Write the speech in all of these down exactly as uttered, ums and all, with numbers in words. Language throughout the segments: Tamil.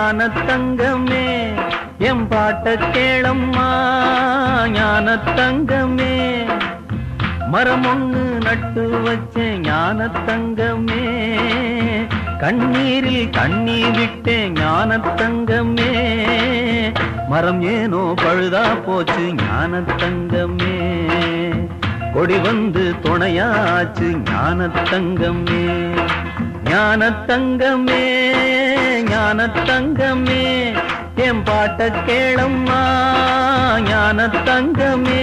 ஞான தங்கமே எம் பாட்ட கேளம்மா ஞான தங்கமே மரம் ஒண்ணு நட்டு வச்சேன் ஞான தங்கமே கண்ணீரில் கண்ணீர் விட்டேன் ஞான தங்கமே மரம் ஏனோ பழுதா போச்சு ஞான தங்கமே கொடி வந்து துணையாச்சு ஞான தங்கமே ஞான தங்கமே ஞான தங்கமே என் பாட்ட கேளம்மா ஞான தங்கமே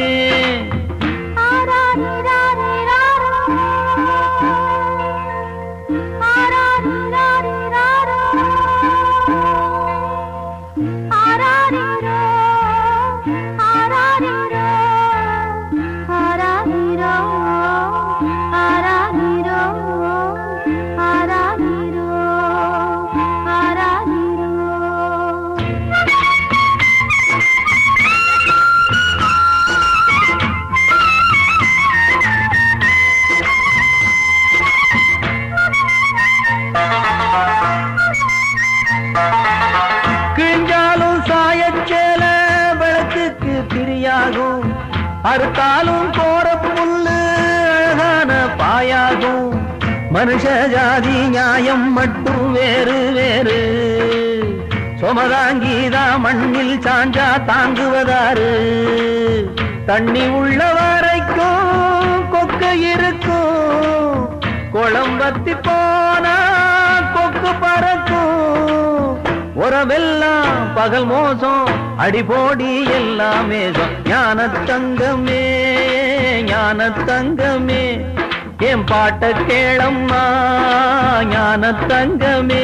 கிழிஞ்சாலும் சாயச்சேல விளக்குக்கு திரியாகும் அறுத்தாலும் போற புல்லு அழகான பாயாகும் மனுஷ ஜாதி நியாயம் மட்டும் வேறு வேறு சொமதாங்கீதா மண்ணில் சாஞ்சா தாங்குவதாரு தண்ணி உள்ள வரைக்கும் கொக்க இருக்கும் குளம்பத்தி போனா கொக்கு பறக்கும் உறவெல்லாம் பகல் மோசம் அடிபோடி எல்லாமே ஞான தங்கமே ஞான தங்கமே என் பாட்ட கேளம்மா ஞான தங்கமே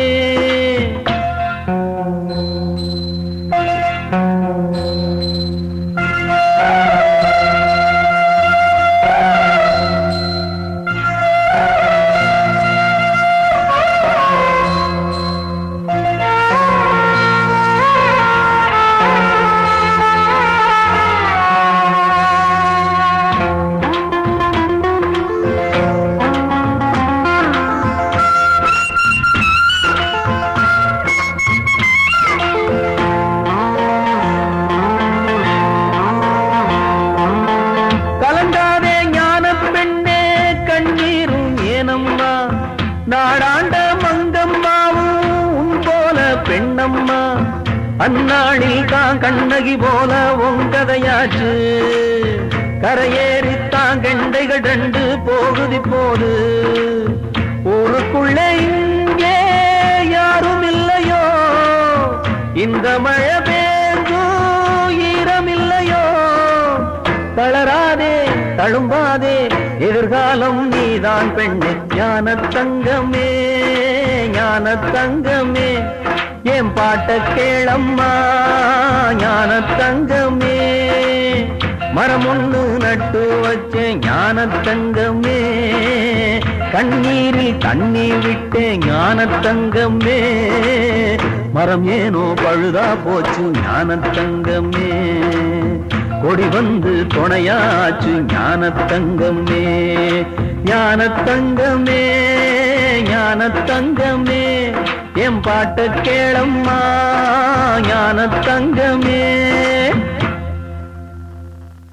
நாடாண்ட மங்கம்மாவும் உன் போல பெண்ணம்மா அந்நாளில் தான் கண்ணகி போல உங்கதையாச்சு கரையேறித்தான் கண்டைகள் ரெண்டு போகுதி போது ஊருக்குள்ளே இங்கே யாரும் இல்லையோ இந்த மழை பேஞ்சும் ஈரமில்லையோ தளராதே தழும்பாதே எதிர்காலம் நீதான் பெண்ணே ஞான தங்கமே ஞான தங்கமே என் பாட்ட கேளம்மா ஞான தங்கமே மரம் ஒண்ணு நட்டு வச்சேன் ஞான தங்கமே கண்ணீரில் கண்ணீர் விட்டேன் ஞான தங்கமே மரம் ஏனோ பழுதா போச்சு ஞான தங்கமே கொடி வந்து துணையாச்சு ஞான தங்கமே ஞான தங்கமே ஞான தங்கமே என் பாட்ட கேளம்மா ஞான தங்கமே